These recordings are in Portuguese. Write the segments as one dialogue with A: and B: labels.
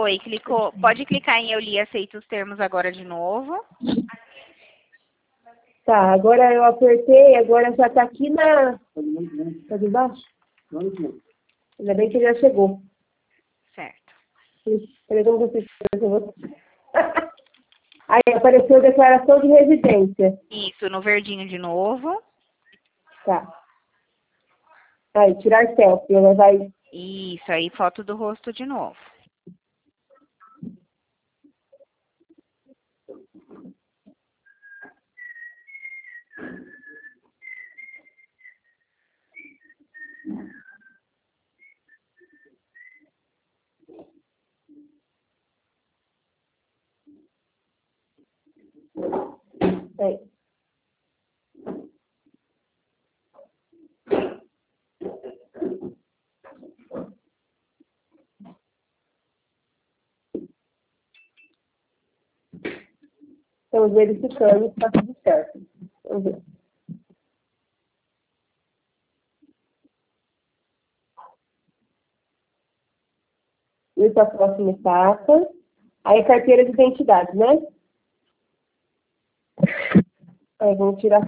A: Foi, clicou. Pode clicar em eu li e aceito os termos agora de novo.
B: Tá, agora eu apertei, agora já tá aqui na... Tá de baixo? Ainda bem que ele já chegou.
A: Certo.
B: Peraí, como você... Aí apareceu declaração de residência.
A: Isso, no verdinho de novo.
B: Tá. Aí, tirar selfie, ela vai...
A: Isso, aí foto do rosto de novo.
B: Aí. Estamos verificando se tá tudo certo. Vamos ver. Isso é a próxima etapa. Aí, carteira de identidade, né? Aí, vamos tirar.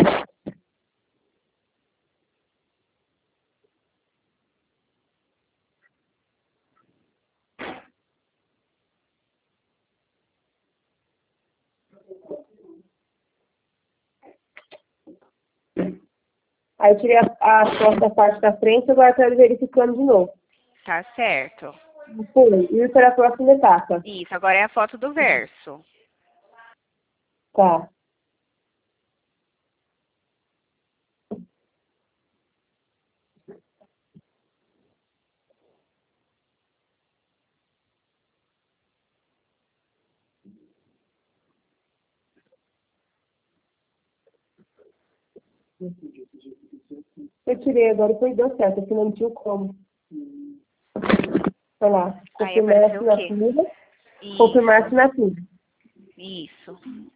B: Aí, eu tirei a foto da parte da frente, agora estou verificando de novo.
A: Tá certo.
B: Foi. Isso era a próxima etapa.
A: Isso, agora é a foto do verso.
B: Tá. Eu tirei agora, foi deu certo, aqui não tinha como. Olha lá.
A: Aí
B: Confirmar a
A: apareceu o quê?
B: assinatura.
A: Isso.
B: Confirmar a assinatura.
A: Isso.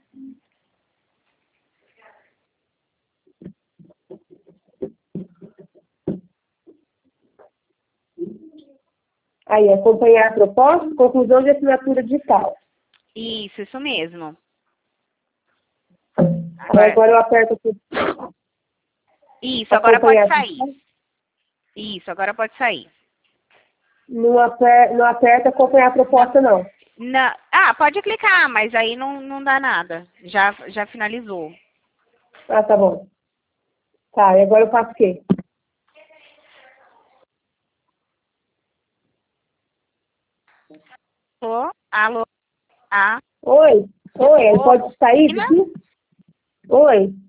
B: Aí, acompanhar a proposta, conclusão de assinatura digital.
A: Isso mesmo.
B: Aí, agora eu aperto aqui.
A: Isso, agora pode
B: Acompanhar.
A: sair. Isso, agora pode sair.
B: Não aperta acompanhar a proposta, não.
A: Não. Ah, pode clicar, mas aí não dá nada. Já finalizou.
B: Ah, tá bom. Tá, e agora eu faço o quê?
A: Alô? Alô? Ah,
B: Oi, ele pode sair
A: Ina?
B: daqui? Oi.